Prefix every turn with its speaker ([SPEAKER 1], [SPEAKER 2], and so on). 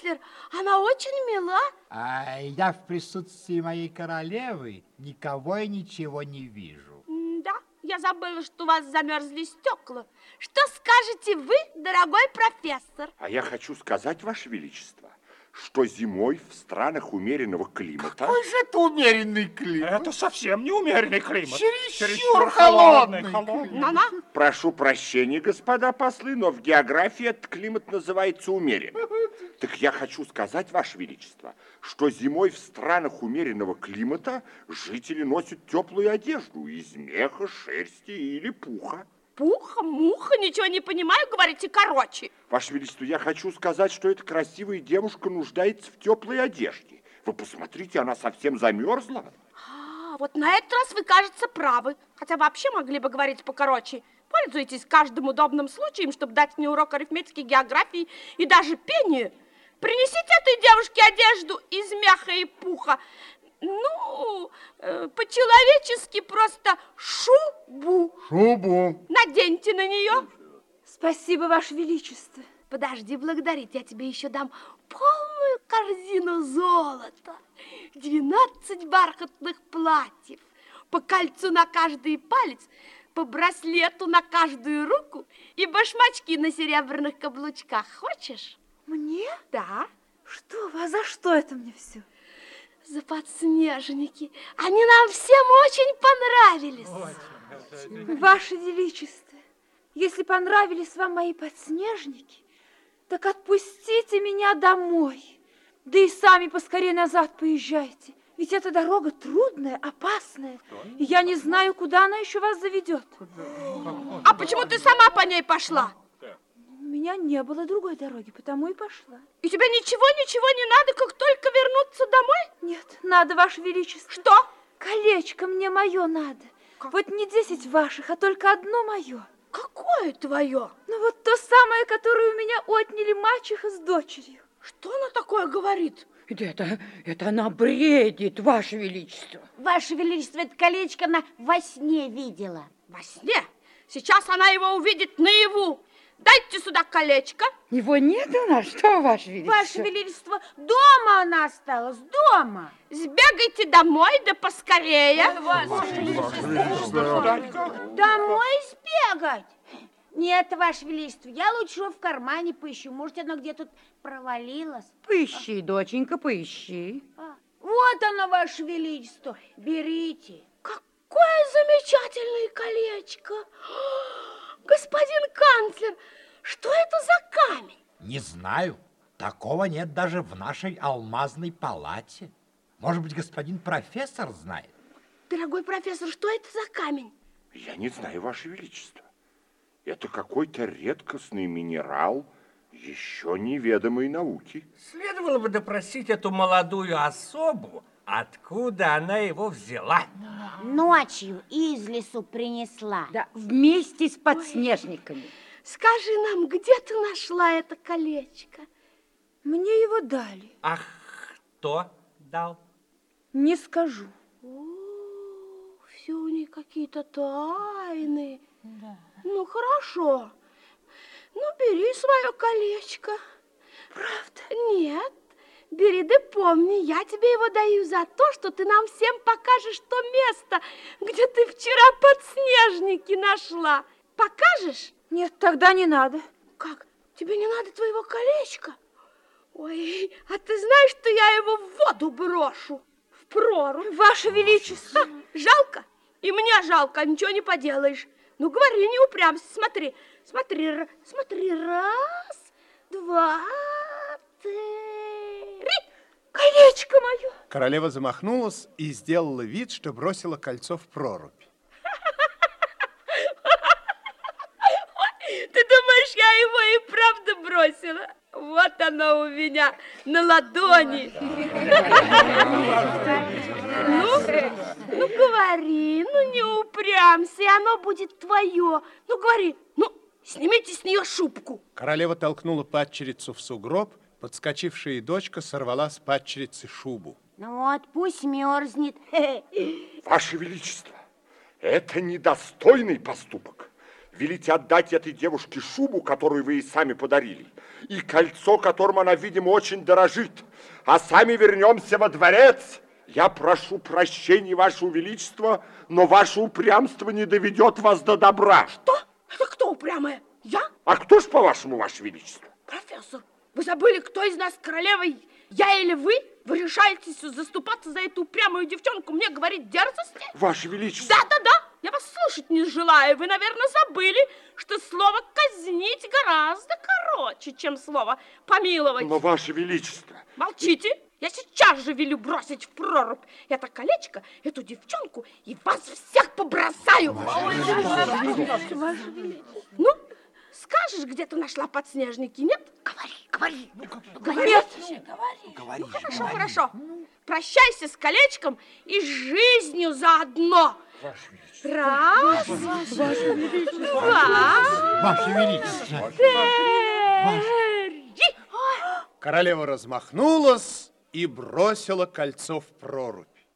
[SPEAKER 1] канцлер, она очень мила.
[SPEAKER 2] А я в присутствии моей королевы никого и ничего не вижу.
[SPEAKER 1] Да, я забыла, что у вас замерзли стекла. Что скажете вы, дорогой профессор?
[SPEAKER 3] А я хочу сказать, Ваше Величество, что зимой в странах умеренного климата...
[SPEAKER 2] Какой же это умеренный климат?
[SPEAKER 4] Это совсем не умеренный климат.
[SPEAKER 2] Чересчур холодный.
[SPEAKER 1] На-на.
[SPEAKER 3] Прошу прощения, господа послы, но в географии этот климат называется умеренным. Так я хочу сказать, Ваше Величество, что зимой в странах умеренного климата жители носят теплую одежду из меха, шерсти или пуха.
[SPEAKER 1] Пуха, муха, ничего не понимаю, говорите короче.
[SPEAKER 3] Ваше Величество, я хочу сказать, что эта красивая девушка нуждается в теплой одежде. Вы посмотрите, она совсем замерзла.
[SPEAKER 1] Вот на этот раз вы, кажется, правы. Хотя вообще могли бы говорить покороче. Пользуйтесь каждым удобным случаем, чтобы дать мне урок арифметики, географии и даже пению. Принесите этой девушке одежду из меха и пуха. Ну, по-человечески просто шубу.
[SPEAKER 2] Шубу.
[SPEAKER 1] Наденьте на нее.
[SPEAKER 5] Спасибо, Ваше Величество.
[SPEAKER 1] Подожди благодарить, я тебе еще дам полную корзину золота. 12 бархатных платьев, по кольцу на каждый палец, по браслету на каждую руку и башмачки на серебряных каблучках. Хочешь?
[SPEAKER 5] Мне?
[SPEAKER 1] Да.
[SPEAKER 5] Что вы, а за что это мне все?
[SPEAKER 1] За подснежники. Они нам всем очень понравились.
[SPEAKER 5] Ваше Величество, если понравились вам мои подснежники, так отпустите меня домой. Да и сами поскорее назад поезжайте. Ведь эта дорога трудная, опасная. И я не знаю, куда она еще вас заведет.
[SPEAKER 1] А почему ты сама по ней пошла?
[SPEAKER 5] У меня не было другой дороги, потому и пошла.
[SPEAKER 1] И тебе ничего не надо, как только вернуться домой?
[SPEAKER 5] Нет, надо, Ваше Величество.
[SPEAKER 1] Что?
[SPEAKER 5] Колечко мне мое надо. Вот не 10 ваших, а только одно мое.
[SPEAKER 1] Какое твое?
[SPEAKER 5] Ну вот то самое, которое у меня отняли мачеха с дочерью.
[SPEAKER 1] Что она такое говорит?
[SPEAKER 6] Это она бредит, Ваше Величество.
[SPEAKER 7] Ваше Величество, это колечко она во сне видела.
[SPEAKER 1] Во сне? Сейчас она его увидит наяву. Дайте сюда колечко.
[SPEAKER 6] Его нет у нас, что, Ваше Величество?
[SPEAKER 7] Ваше Величество, дома она осталась, дома.
[SPEAKER 1] Сбегайте домой, да поскорее.
[SPEAKER 7] Домой сбегать? Нет, Ваше Величество, я лучше его в кармане поищу. Может, она где-то провалилась.
[SPEAKER 6] Поищи, доченька, поищи.
[SPEAKER 7] Вот оно, Ваше Величество, берите.
[SPEAKER 1] Какое замечательное колечко. Господин канцлер, что это за камень?
[SPEAKER 2] Не знаю. Такого нет даже в нашей алмазной палате. Может быть, господин профессор знает?
[SPEAKER 1] Дорогой профессор, что это за камень?
[SPEAKER 3] Я не знаю, Ваше Величество. Это какой-то редкостный минерал еще неведомой науки.
[SPEAKER 4] Следовало бы допросить эту молодую особу, откуда она его взяла.
[SPEAKER 7] Ночью из лесу принесла.
[SPEAKER 6] Да, вместе с подснежниками.
[SPEAKER 1] Скажи нам, где ты нашла это колечко?
[SPEAKER 5] Мне его дали.
[SPEAKER 4] Ах, кто дал?
[SPEAKER 5] Не скажу.
[SPEAKER 1] Все у них какие-то тайны. Да. Ну, хорошо. Ну, бери свое колечко.
[SPEAKER 5] Правда?
[SPEAKER 1] Нет. Бери, да помни, я тебе его даю за то, что ты нам всем покажешь то место, где ты вчера подснежники нашла. Покажешь?
[SPEAKER 5] Нет, тогда не надо.
[SPEAKER 1] Как? Тебе не надо твоего колечка? Ой, а ты знаешь, что я его в воду брошу? В прорубь.
[SPEAKER 5] Ваше Величество.
[SPEAKER 1] Жалко? И мне жалко, ничего не поделаешь. Ну, говори, не упрямься, смотри. Смотри, раз, два, три.
[SPEAKER 5] Колечко мое.
[SPEAKER 8] Королева замахнулась и сделала вид, что бросила кольцо в прорубь.
[SPEAKER 1] Ты думаешь, я его и правда бросила? Вот оно у меня на ладони. Ну, говори, ну не упрямься, и оно будет твое. Ну, говори, ну, снимите с нее шубку.
[SPEAKER 8] Королева толкнула падчерицу в сугроб, подскочившая дочка сорвала с падчерицы шубу.
[SPEAKER 7] Ну вот, пусть мерзнет.
[SPEAKER 3] Ваше Величество, это недостойный поступок. Велите отдать этой девушке шубу, которую вы ей сами подарили, и кольцо, которым она, видимо, очень дорожит. А сами вернемся во дворец. Я прошу прощения, Ваше Величество, но ваше упрямство не доведет вас до добра.
[SPEAKER 1] Что? Это кто упрямая? Я?
[SPEAKER 3] А кто ж, по-вашему, Ваше Величество?
[SPEAKER 1] Профессор, вы забыли, кто из нас королевой? Я или вы? Вы решаетесь заступаться за эту упрямую девчонку, мне говорить дерзости?
[SPEAKER 3] Ваше Величество.
[SPEAKER 1] Да, я вас слушать не желаю. Вы, наверное, забыли, что слово «казнить» гораздо короче, чем слово «помиловать».
[SPEAKER 3] Но, Ваше Величество.
[SPEAKER 1] Молчите. Я сейчас же велю бросить в прорубь это колечко, эту девчонку, и вас всех побросаю. Ну, скажешь, где ты нашла подснежники, нет? Говори. Нет.
[SPEAKER 2] Говори.
[SPEAKER 1] Хорошо. Прощайся с колечком и с жизнью заодно. Раз, два,
[SPEAKER 2] Ваше Величество.
[SPEAKER 1] три.
[SPEAKER 8] Королева размахнулась и бросила кольцо в прорубь.